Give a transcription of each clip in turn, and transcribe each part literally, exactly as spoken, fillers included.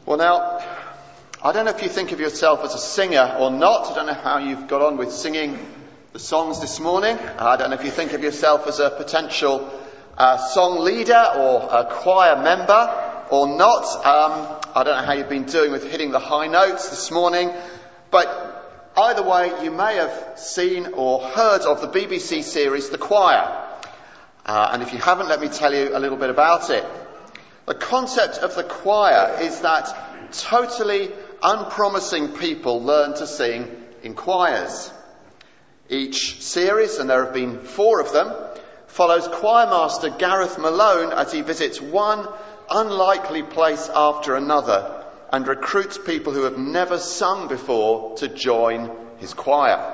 Well now, I don't know if you think of yourself as a singer or not. I don't know how you've got on with singing the songs this morning. I don't know if you think of yourself as a potential uh, song leader or a choir member or not. Um, I don't know how you've been doing with hitting the high notes this morning. But either way, you may have seen or heard of the B B C series The Choir. Uh, and if you haven't, let me tell you a little bit about it. The concept of the choir is that totally unpromising people learn to sing in choirs. Each series, and there have been four of them, follows choirmaster Gareth Malone as he visits one unlikely place after another and recruits people who have never sung before to join his choir.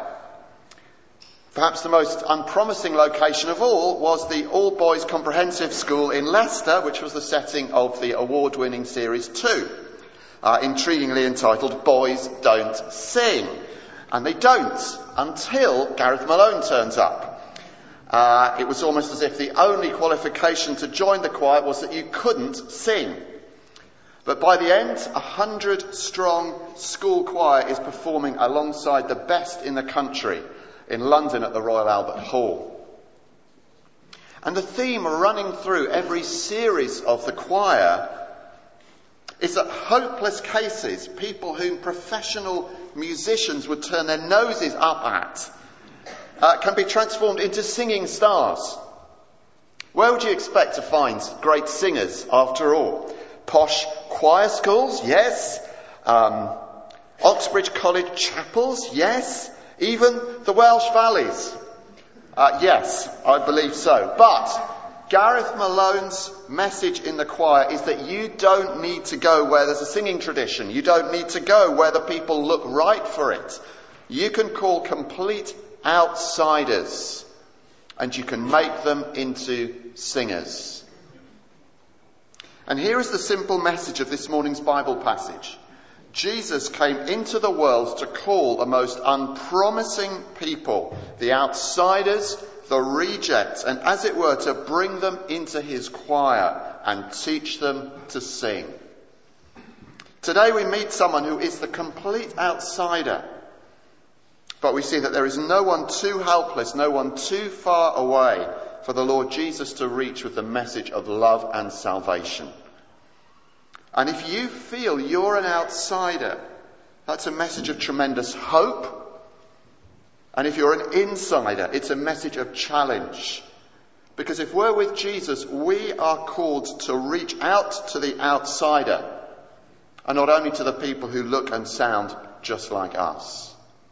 Perhaps the most unpromising location of all was the all-boys comprehensive school in Leicester, which was the setting of the award-winning series two, uh, intriguingly entitled Boys Don't Sing. And they don't until Gareth Malone turns up. Uh, it was almost as if the only qualification to join the choir was that you couldn't sing. But by the end, a hundred-strong school choir is performing alongside the best in the country in London at the Royal Albert Hall. And the theme running through every series of the choir is that hopeless cases, people whom professional musicians would turn their noses up at, uh, can be transformed into singing stars. Where would you expect to find great singers, after all? Posh choir schools? Yes. Um, Oxbridge College chapels? Yes. Even the Welsh Valleys? Uh, yes, I believe so. But Gareth Malone's message in the choir is that you don't need to go where there's a singing tradition. You don't need to go where the people look right for it. You can call complete outsiders and you can make them into singers. And here is the simple message of this morning's Bible passage. Jesus came into the world to call the most unpromising people, the outsiders, the rejects, and as it were, to bring them into his choir and teach them to sing. Today we meet someone who is the complete outsider, but we see that there is no one too helpless, no one too far away for the Lord Jesus to reach with the message of love and salvation. And if you feel you're an outsider, that's a message of tremendous hope. And if you're an insider, it's a message of challenge. Because if we're with Jesus, we are called to reach out to the outsider, and not only to the people who look and sound just like us.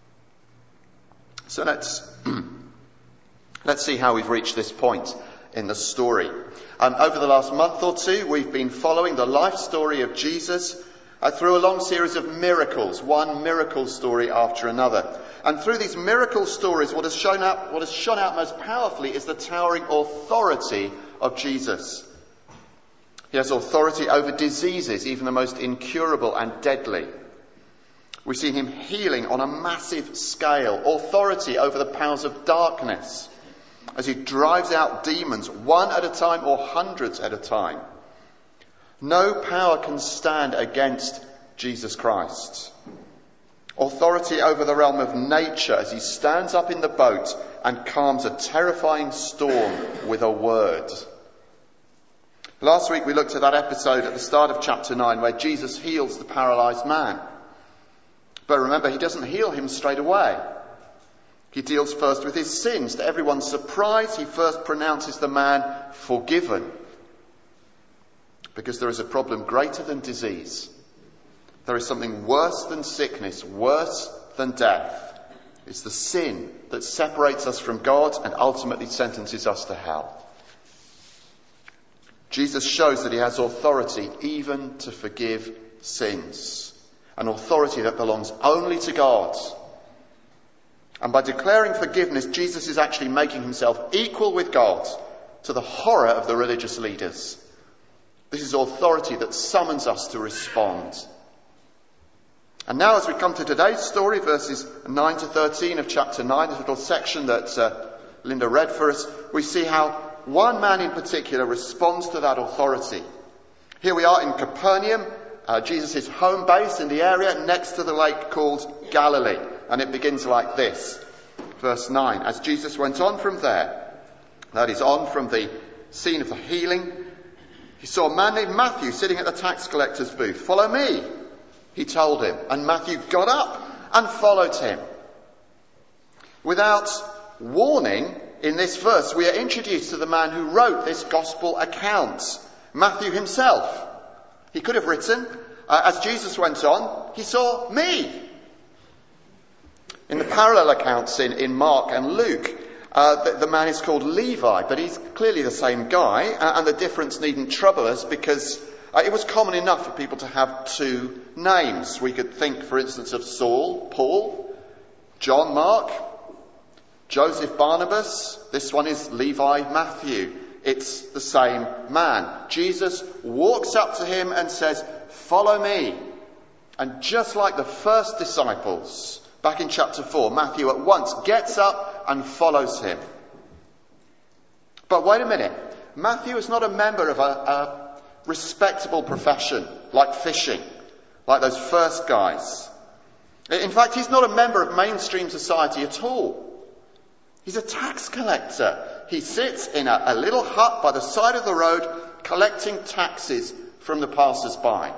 So let's let's see how we've reached this point in the story. Um, over the last month or two, we've been following the life story of Jesus uh, through a long series of miracles, one miracle story after another. And through these miracle stories, what has shown up, what has shone out most powerfully is the towering authority of Jesus. He has authority over diseases, even the most incurable and deadly. We've seen him healing on a massive scale, authority over the powers of darkness, as he drives out demons one at a time or hundreds at a time. No power can stand against Jesus Christ. Authority over the realm of nature as he stands up in the boat and calms a terrifying storm with a word. Last week we looked at that episode at the start of chapter nine where Jesus heals the paralysed man. But remember, he doesn't heal him straight away. He deals first with his sins. To everyone's surprise, he first pronounces the man forgiven. Because there is a problem greater than disease. There is something worse than sickness, worse than death. It's the sin that separates us from God and ultimately sentences us to hell. Jesus shows that he has authority even to forgive sins. An authority that belongs only to God. And by declaring forgiveness, Jesus is actually making himself equal with God, to the horror of the religious leaders. This is authority that summons us to respond. And now as we come to today's story, verses nine to thirteen of chapter nine, this little section that uh, Linda read for us, we see how one man in particular responds to that authority. Here we are in Capernaum, uh, Jesus' home base in the area next to the lake called Galilee. And it begins like this. Verse nine. As Jesus went on from there, that is on from the scene of the healing, he saw a man named Matthew sitting at the tax collector's booth. "Follow me," he told him. And Matthew got up and followed him. Without warning, in this verse, we are introduced to the man who wrote this gospel account, Matthew himself. He could have written, uh, as Jesus went on, he saw me. In the parallel accounts in, in Mark and Luke, uh, the, the man is called Levi, but he's clearly the same guy, uh, and the difference needn't trouble us because uh, it was common enough for people to have two names. We could think, for instance, of Saul, Paul, John, Mark, Joseph, Barnabas. This one is Levi, Matthew. It's the same man. Jesus walks up to him and says, "Follow me." And just like the first disciples, back in chapter four, Matthew at once gets up and follows him. But wait a minute. Matthew is not a member of a, a respectable profession like fishing, like those first guys. In fact, he's not a member of mainstream society at all. He's a tax collector. He sits in a, a little hut by the side of the road collecting taxes from the passers-by.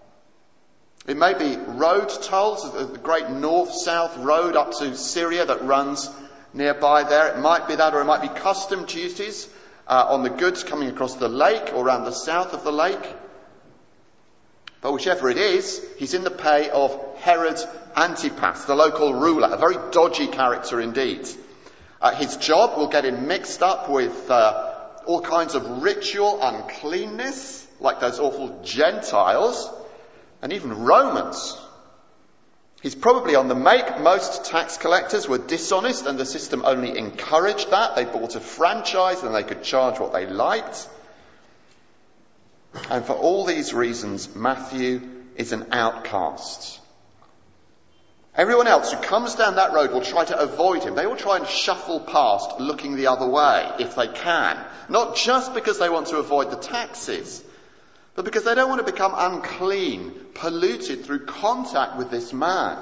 It may be road tolls, the great north-south road up to Syria that runs nearby there. It might be that, or it might be custom duties uh, on the goods coming across the lake or around the south of the lake. But whichever it is, he's in the pay of Herod Antipas, the local ruler, a very dodgy character indeed. Uh, his job will get him mixed up with uh, all kinds of ritual uncleanness, like those awful Gentiles, and even Romans. He's probably on the make. Most tax collectors were dishonest, and the system only encouraged that. They bought a franchise and they could charge what they liked. And for all these reasons, Matthew is an outcast. Everyone else who comes down that road will try to avoid him. They will try and shuffle past, looking the other way, if they can. Not just because they want to avoid the taxes, but because they don't want to become unclean, polluted through contact with this man.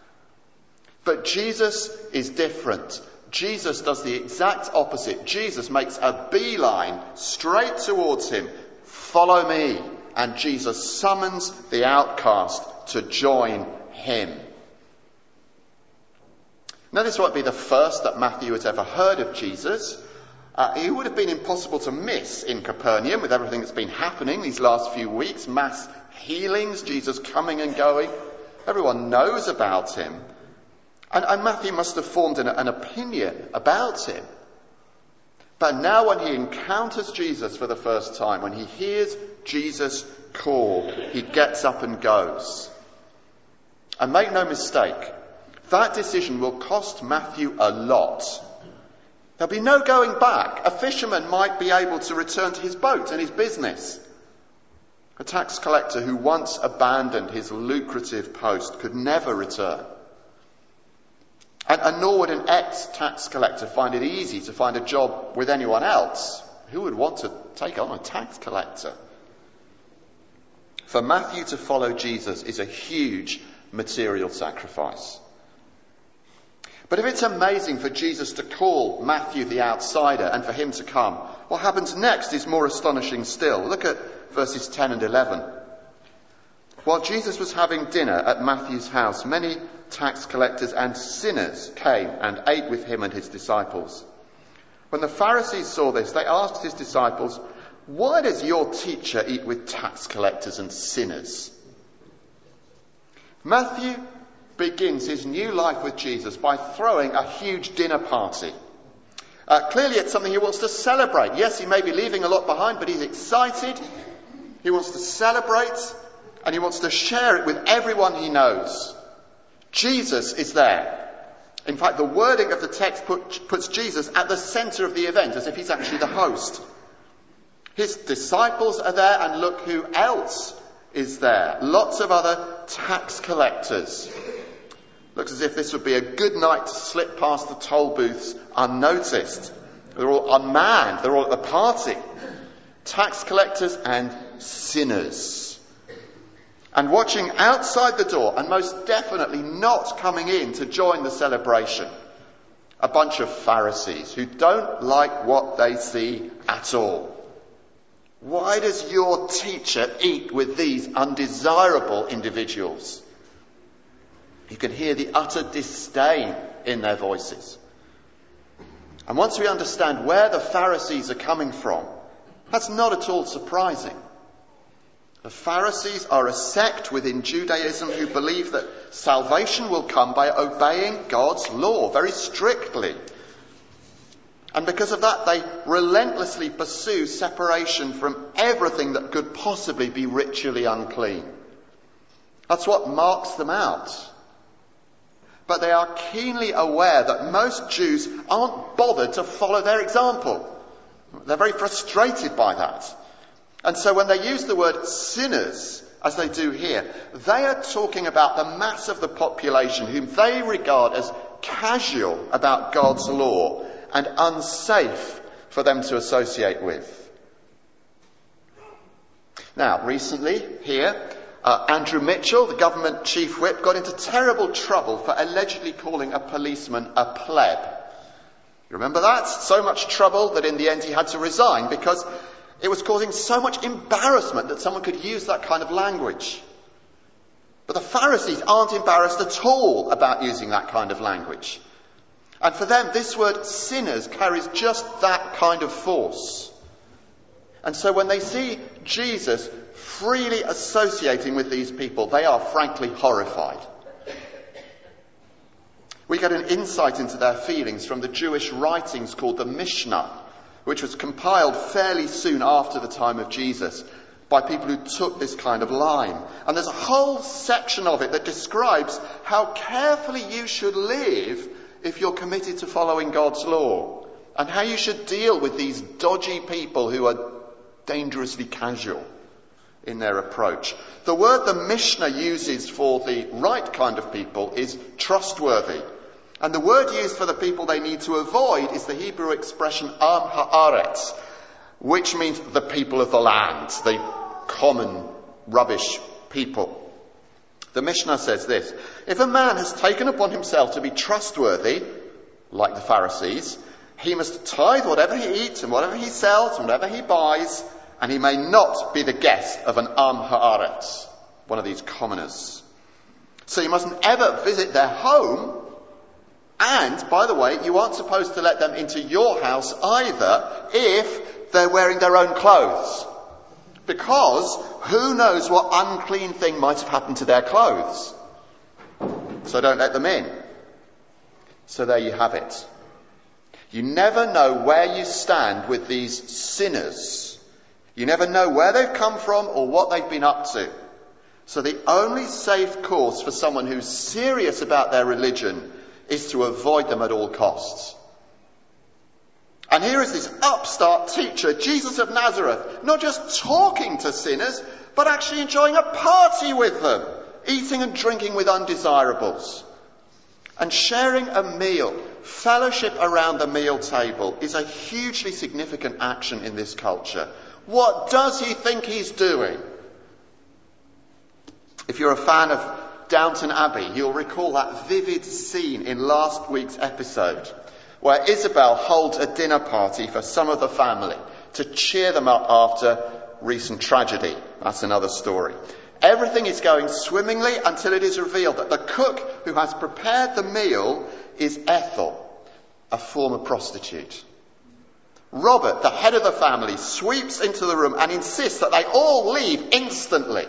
But Jesus is different. Jesus does the exact opposite. Jesus makes a beeline straight towards him. "Follow me." And Jesus summons the outcast to join him. Now, this won't be the first that Matthew has ever heard of Jesus. Uh, he would have been impossible to miss in Capernaum with everything that's been happening these last few weeks. Mass healings, Jesus coming and going. Everyone knows about him. And, and Matthew must have formed an, an opinion about him. But now when he encounters Jesus for the first time, when he hears Jesus call, he gets up and goes. And make no mistake, that decision will cost Matthew a lot. There'll be no going back. A fisherman might be able to return to his boat and his business. A tax collector who once abandoned his lucrative post could never return. And, and nor would an ex-tax collector find it easy to find a job with anyone else. Who would want to take on a tax collector? For Matthew to follow Jesus is a huge material sacrifice. But if it's amazing for Jesus to call Matthew the outsider and for him to come, what happens next is more astonishing still. Look at verses ten and eleven. While Jesus was having dinner at Matthew's house, many tax collectors and sinners came and ate with him and his disciples. When the Pharisees saw this, they asked his disciples, "Why does your teacher eat with tax collectors and sinners?" Matthew begins his new life with Jesus by throwing a huge dinner party. Uh, clearly it's something he wants to celebrate. Yes, he may be leaving a lot behind, but he's excited. He wants to celebrate, and he wants to share it with everyone he knows. Jesus is there. In fact, the wording of the text put, puts Jesus at the centre of the event, as if he's actually the host. His disciples are there, and look who else is there. Lots of other tax collectors. Looks as if this would be a good night to slip past the toll booths unnoticed. They're all unmanned. They're all at the party. Tax collectors and sinners. And watching outside the door, and most definitely not coming in to join the celebration, a bunch of Pharisees who don't like what they see at all. Why does your teacher eat with these undesirable individuals? You can hear the utter disdain in their voices. And once we understand where the Pharisees are coming from, that's not at all surprising. The Pharisees are a sect within Judaism who believe that salvation will come by obeying God's law very strictly. And because of that, they relentlessly pursue separation from everything that could possibly be ritually unclean. That's what marks them out. But they are keenly aware that most Jews aren't bothered to follow their example. They're very frustrated by that. And so when they use the word sinners, as they do here, they are talking about the mass of the population whom they regard as casual about God's law and unsafe for them to associate with. Now, recently here, uh, Andrew Mitchell, the government chief whip, got into terrible trouble for allegedly calling a policeman a pleb. You remember that? So much trouble that in the end he had to resign because it was causing so much embarrassment that someone could use that kind of language. But the Pharisees aren't embarrassed at all about using that kind of language. And for them, this word sinners carries just that kind of force. And so when they see Jesus freely associating with these people, they are frankly horrified. We get an insight into their feelings from the Jewish writings called the Mishnah, which was compiled fairly soon after the time of Jesus by people who took this kind of line. And there's a whole section of it that describes how carefully you should live if you're committed to following God's law, and how you should deal with these dodgy people who are dangerously casual in their approach. The word the Mishnah uses for the right kind of people is trustworthy. And the word used for the people they need to avoid is the Hebrew expression Am Haaretz, which means the people of the land, the common rubbish people. The Mishnah says this: if a man has taken upon himself to be trustworthy, like the Pharisees, he must tithe whatever he eats and whatever he sells and whatever he buys, and he may not be the guest of an Am Haaretz, one of these commoners. So you mustn't ever visit their home. And, by the way, you aren't supposed to let them into your house either if they're wearing their own clothes. Because who knows what unclean thing might have happened to their clothes. So don't let them in. So there you have it. You never know where you stand with these sinners. You never know where they've come from or what they've been up to. So the only safe course for someone who's serious about their religion is to avoid them at all costs. And here is this upstart teacher, Jesus of Nazareth, not just talking to sinners, but actually enjoying a party with them, eating and drinking with undesirables. And sharing a meal, fellowship around the meal table, is a hugely significant action in this culture. What does he think he's doing? If you're a fan of Downton Abbey, you'll recall that vivid scene in last week's episode where Isabel holds a dinner party for some of the family to cheer them up after recent tragedy. That's another story. Everything is going swimmingly until it is revealed that the cook who has prepared the meal is Ethel, a former prostitute. Robert, the head of the family, sweeps into the room and insists that they all leave instantly.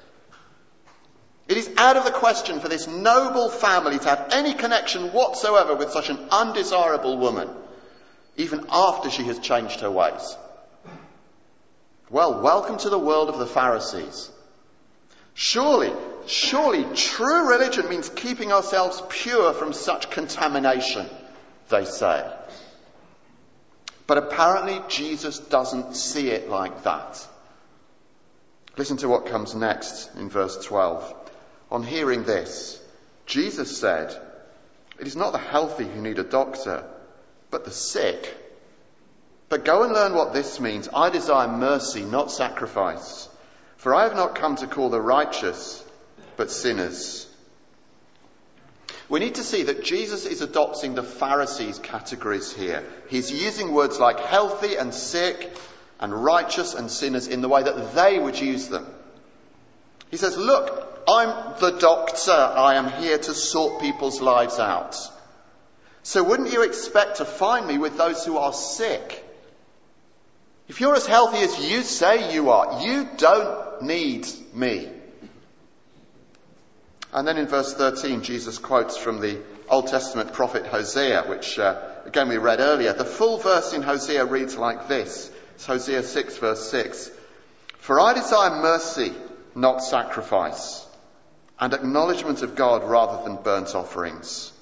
It is out of the question for this noble family to have any connection whatsoever with such an undesirable woman, even after she has changed her ways. Well, welcome to the world of the Pharisees. Surely, surely true religion means keeping ourselves pure from such contamination, they say. But apparently Jesus doesn't see it like that. Listen to what comes next in verse twelve. On hearing this, Jesus said, "It is not the healthy who need a doctor, but the sick. But go and learn what this means. I desire mercy, not sacrifice. For I have not come to call the righteous, but sinners. We need to see that Jesus is adopting the Pharisees' categories here. He's using words like healthy and sick and righteous and sinners in the way that they would use them. He says, look, I'm the doctor. I am here to sort people's lives out. So wouldn't you expect to find me with those who are sick? If you're as healthy as you say you are, you don't need me. And then in verse thirteen, Jesus quotes from the Old Testament prophet Hosea, which uh, again we read earlier. The full verse in Hosea reads like this. It's Hosea six verse six. For I desire mercy, not sacrifice, and acknowledgement of God rather than burnt offerings.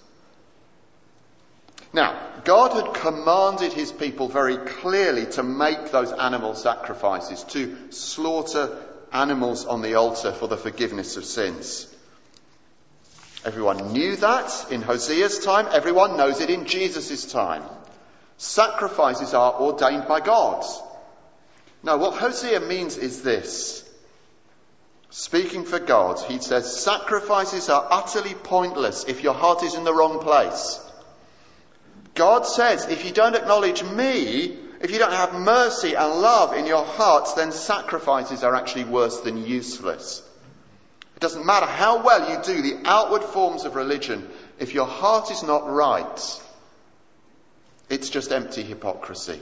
Now, God had commanded his people very clearly to make those animal sacrifices, to slaughter animals on the altar for the forgiveness of sins. Everyone knew that in Hosea's time. Everyone knows it in Jesus' time. Sacrifices are ordained by God. Now, what Hosea means is this. Speaking for God, he says, sacrifices are utterly pointless if your heart is in the wrong place. God says, if you don't acknowledge me, if you don't have mercy and love in your hearts, then sacrifices are actually worse than useless. It doesn't matter how well you do the outward forms of religion. If your heart is not right, it's just empty hypocrisy.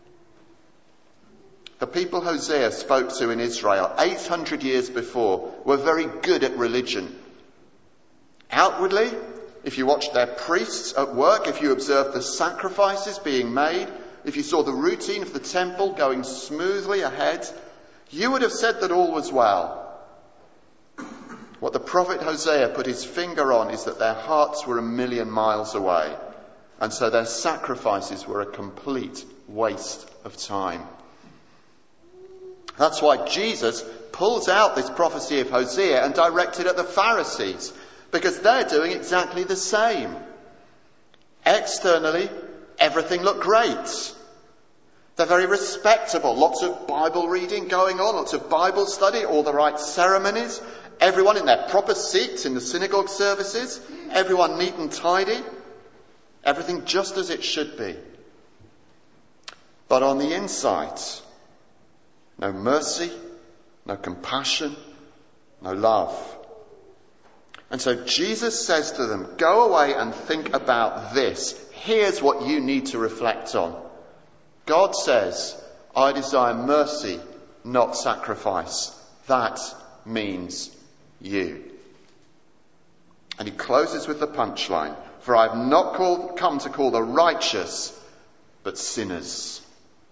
The people Hosea spoke to in Israel eight hundred years before were very good at religion. Outwardly, if you watched their priests at work, if you observed the sacrifices being made, if you saw the routine of the temple going smoothly ahead, you would have said that all was well. What the prophet Hosea put his finger on is that their hearts were a million miles away, and so their sacrifices were a complete waste of time. That's why Jesus pulls out this prophecy of Hosea and directs it at the Pharisees, because they're doing exactly the same. Externally, everything looked great. They're very respectable. Lots of Bible reading going on, lots of Bible study, all the right ceremonies. Everyone in their proper seats in the synagogue services. Everyone neat and tidy. Everything just as it should be. But on the inside, no mercy, no compassion, no love. And so Jesus says to them, go away and think about this. Here's what you need to reflect on. God says, I desire mercy, not sacrifice. That means you. And he closes with the punchline. For I have not called, come to call the righteous, but sinners.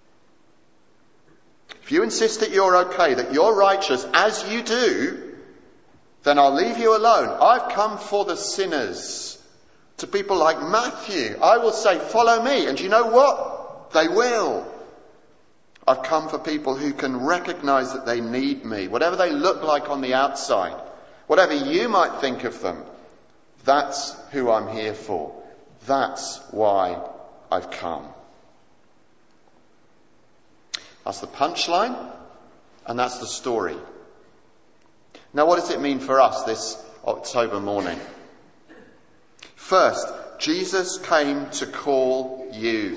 If you insist that you're okay, that you're righteous as you do, then I'll leave you alone. I've come for the sinners. To people like Matthew, I will say, follow me. And you know what? They will. I've come for people who can recognize that they need me. Whatever they look like on the outside, whatever you might think of them, that's who I'm here for. That's why I've come. That's the punchline, and that's the story. Now, what does it mean for us this October morning? First, Jesus came to call you.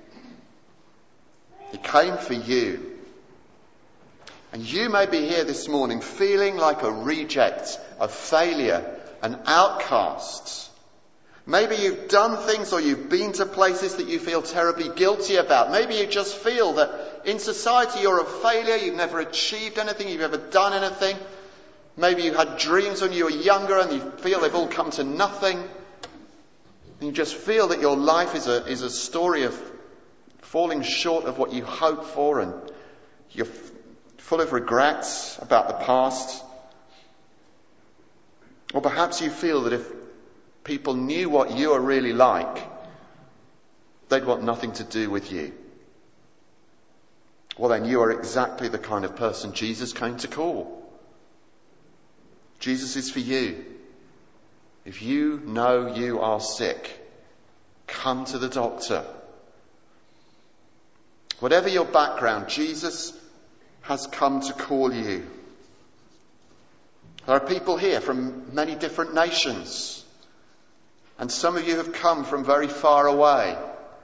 He came for you. And you may be here this morning feeling like a reject, a failure, an outcast. Maybe you've done things or you've been to places that you feel terribly guilty about. Maybe you just feel that in society you're a failure, you've never achieved anything, you've never done anything. Maybe you had dreams when you were younger and you feel they've all come to nothing. And you just feel that your life is a, is a story of falling short of what you hoped for, and you're f- full of regrets about the past. Or perhaps you feel that if people knew what you are really like, they'd want nothing to do with you. Well, then you are exactly the kind of person Jesus came to call. Jesus is for you. If you know you are sick, come to the doctor. Whatever your background, Jesus has come to call you. There are people here from many different nations. And some of you have come from very far away.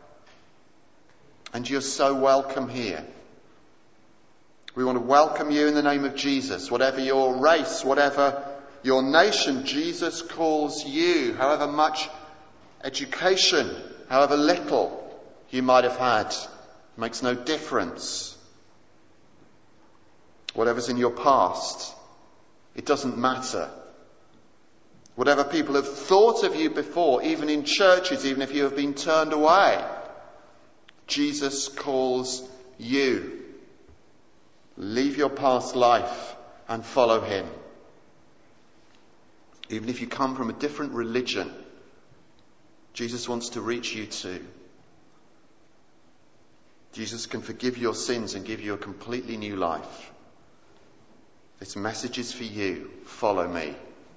And you're so welcome here. We want to welcome you in the name of Jesus. Whatever your race, whatever your nation, Jesus calls you. However much education, however little you might have had, makes no difference. Whatever's in your past, it doesn't matter. Whatever people have thought of you before, even in churches, even if you have been turned away, Jesus calls you. Leave your past life and follow him. Even if you come from a different religion, Jesus wants to reach you too. Jesus can forgive your sins and give you a completely new life. This message is for you. Follow me.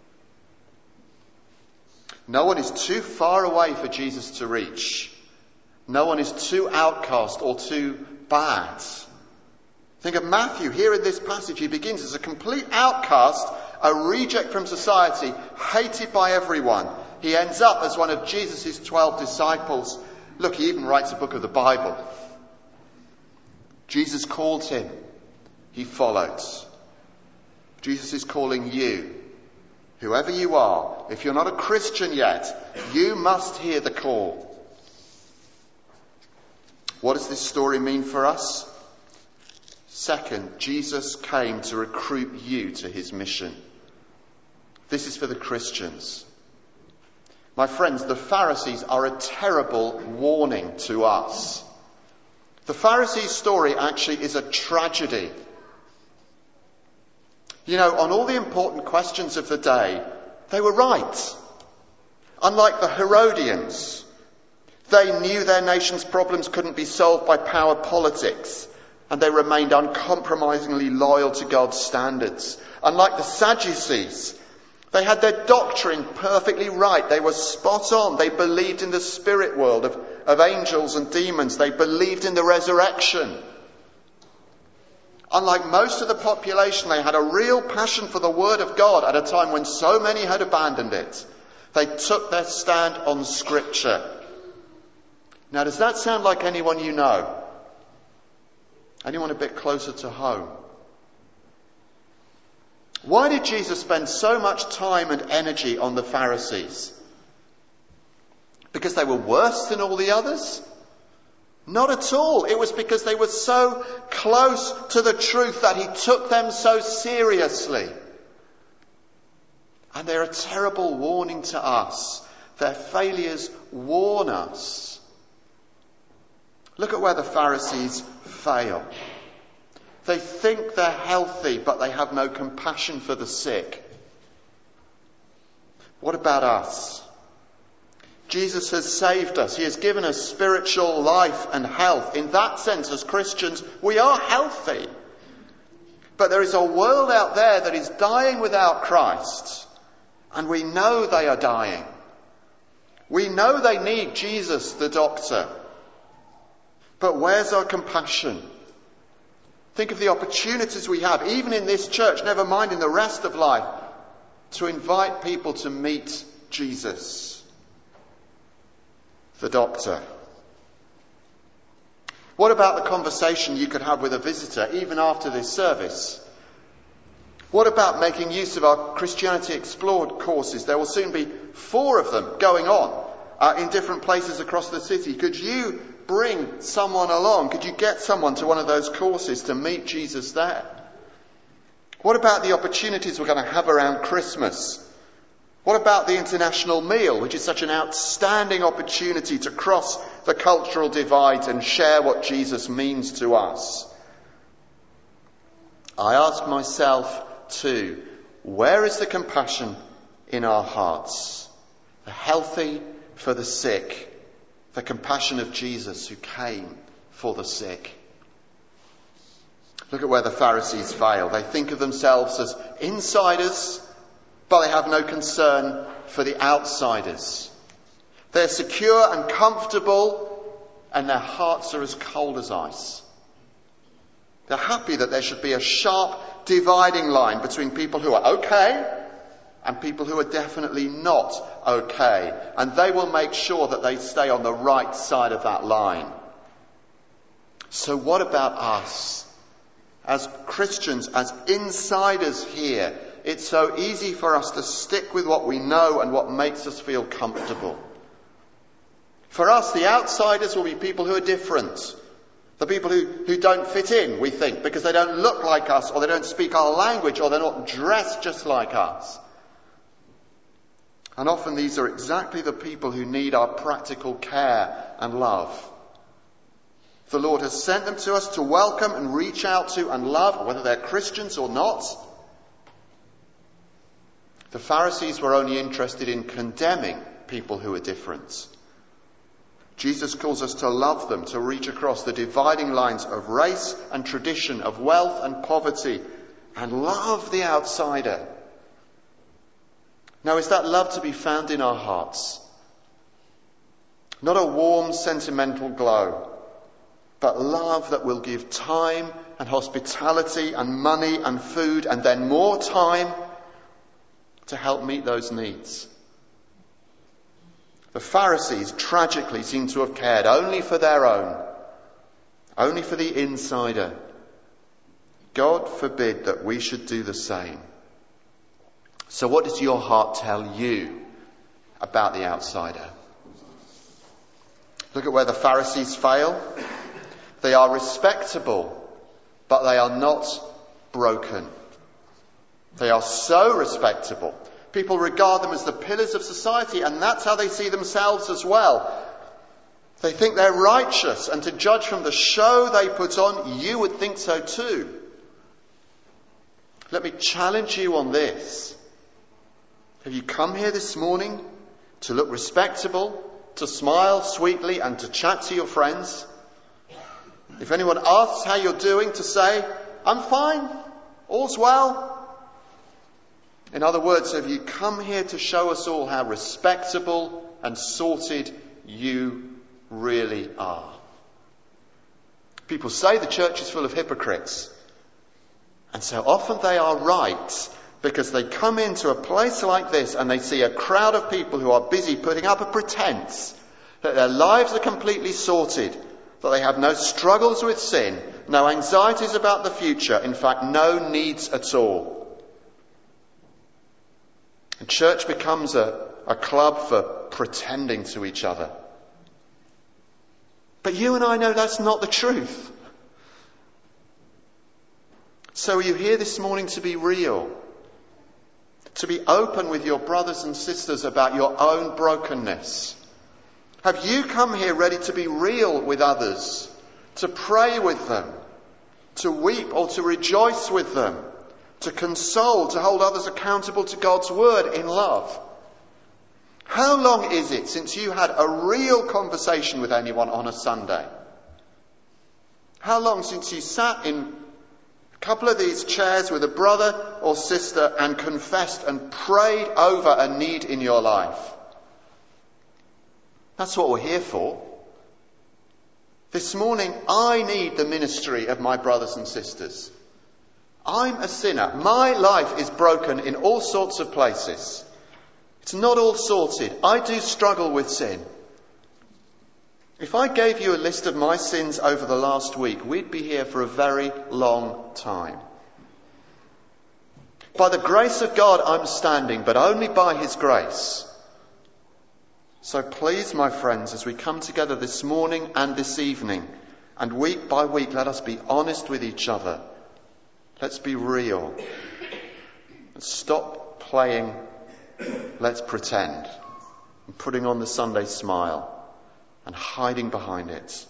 No one is too far away for Jesus to reach. No one is too outcast or too bad. Think of Matthew. Here in this passage, he begins as a complete outcast, a reject from society, hated by everyone. He ends up as one of Jesus' twelve disciples. Look, he even writes a book of the Bible. Jesus called him. He followed. Jesus is calling you. Whoever you are, if you're not a Christian yet, you must hear the call. What does this story mean for us? Second, Jesus came to recruit you to his mission. This is for the Christians. My friends, the Pharisees are a terrible warning to us. The Pharisees' story actually is a tragedy. You know, on all the important questions of the day, they were right. Unlike the Herodians, they knew their nation's problems couldn't be solved by power politics, and they remained uncompromisingly loyal to God's standards. Unlike the Sadducees, they had their doctrine perfectly right. They were spot on. They believed in the spirit world of, of angels and demons. They believed in the resurrection. Unlike most of the population, they had a real passion for the Word of God at a time when so many had abandoned it. They took their stand on Scripture. Now, does that sound like anyone you know? Anyone a bit closer to home? Why did Jesus spend so much time and energy on the Pharisees? Because they were worse than all the others? Not at all. It was because they were so close to the truth that he took them so seriously. And they're a terrible warning to us. Their failures warn us. Look at where the Pharisees fail. They think they're healthy, but they have no compassion for the sick. What about us? Jesus has saved us. He has given us spiritual life and health. In that sense, as Christians, we are healthy. But there is a world out there that is dying without Christ. And we know they are dying. We know they need Jesus, the doctor. But where's our compassion? Think of the opportunities we have, even in this church, never mind in the rest of life, to invite people to meet Jesus, the doctor. What about the conversation you could have with a visitor, even after this service? What about making use of our Christianity Explored courses? There will soon be four of them going on uh, in different places across the city. Could you bring someone along? Could you get someone to one of those courses to meet Jesus there? What about the opportunities we're going to have around Christmas? What about the international meal, which is such an outstanding opportunity to cross the cultural divide and share what Jesus means to us? I ask myself too, where is the compassion in our hearts? The healthy for the sick. The compassion of Jesus who came for the sick. Look at where the Pharisees fail. They think of themselves as insiders, but they have no concern for the outsiders. They're secure and comfortable, and their hearts are as cold as ice. They're happy that there should be a sharp dividing line between people who are okay and people who are definitely not okay. And they will make sure that they stay on the right side of that line. So what about us? As Christians, as insiders here, it's so easy for us to stick with what we know and what makes us feel comfortable. For us, the outsiders will be people who are different. The people who, who don't fit in, we think, because they don't look like us, or they don't speak our language, or they're not dressed just like us. And often these are exactly the people who need our practical care and love. The Lord has sent them to us to welcome and reach out to and love, whether they're Christians or not. The Pharisees were only interested in condemning people who are different. Jesus calls us to love them, to reach across the dividing lines of race and tradition, of wealth and poverty, and love the outsider. Now, is that love to be found in our hearts? Not a warm, sentimental glow, but love that will give time and hospitality and money and food and then more time to help meet those needs. The Pharisees tragically seem to have cared only for their own, only for the insider. God forbid that we should do the same. So what does your heart tell you about the outsider? Look at where the Pharisees fail. They are respectable, but they are not broken. They are so respectable. People regard them as the pillars of society, and that's how they see themselves as well. They think they're righteous, and to judge from the show they put on, you would think so too. Let me challenge you on this. Have you come here this morning to look respectable, to smile sweetly, and to chat to your friends? If anyone asks how you're doing, to say, I'm fine, all's well. In other words, have you come here to show us all how respectable and sorted you really are? People say the church is full of hypocrites. And so often they are right, because they come into a place like this and they see a crowd of people who are busy putting up a pretense that their lives are completely sorted, that they have no struggles with sin, no anxieties about the future, in fact, no needs at all. And church becomes a, a club for pretending to each other. But you and I know that's not the truth. So are you here this morning to be real? To be open with your brothers and sisters about your own brokenness? Have you come here ready to be real with others? To pray with them? To weep or to rejoice with them? To console, to hold others accountable to God's word in love? How long is it since you had a real conversation with anyone on a Sunday? How long since you sat in a couple of these chairs with a brother or sister and confessed and prayed over a need in your life? That's what we're here for. This morning, I need the ministry of my brothers and sisters. I'm a sinner. My life is broken in all sorts of places. It's not all sorted. I do struggle with sin. If I gave you a list of my sins over the last week, we'd be here for a very long time. By the grace of God, I'm standing, but only by his grace. So please, my friends, as we come together this morning and this evening, and week by week, let us be honest with each other. Let's be real. Let's stop playing let's pretend and putting on the Sunday smile and hiding behind it.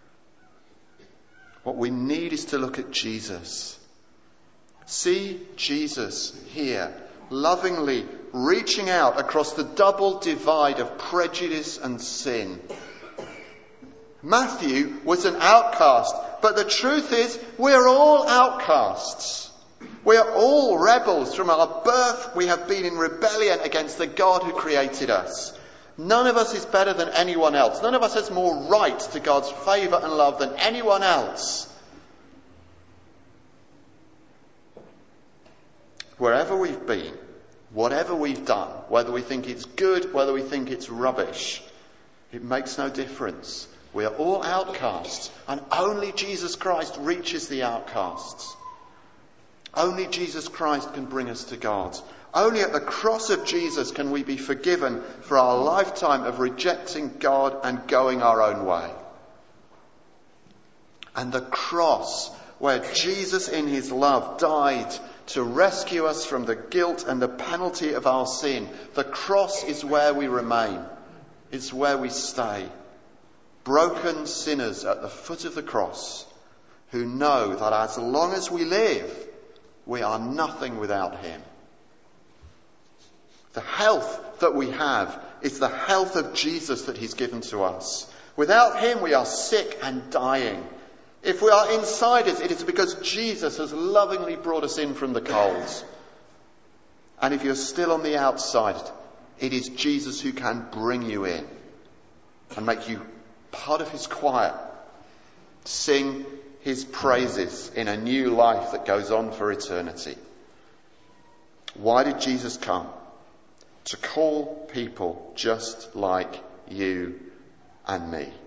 What we need is to look at Jesus. See Jesus here, lovingly reaching out across the double divide of prejudice and sin. Matthew was an outcast, but the truth is we're all outcasts. We are all rebels. From our birth, we have been in rebellion against the God who created us. None of us is better than anyone else. None of us has more right to God's favour and love than anyone else. wherever we've been, whatever we've done, whether we think it's good, whether we think it's rubbish, it makes no difference. We are all outcasts, and only Jesus Christ reaches the outcasts. Only Jesus Christ can bring us to God. Only at the cross of Jesus can we be forgiven for our lifetime of rejecting God and going our own way. And the cross, where Jesus in his love died to rescue us from the guilt and the penalty of our sin, the cross is where we remain. It's where we stay. Broken sinners at the foot of the cross, who know that as long as we live, we are nothing without him. The health that we have is the health of Jesus that he's given to us. Without him, we are sick and dying. If we are insiders, it is because Jesus has lovingly brought us in from the cold. And if you're still on the outside, it is Jesus who can bring you in and make you part of his choir. Sing his praises in a new life that goes on for eternity. Why did Jesus come? To call people just like you and me.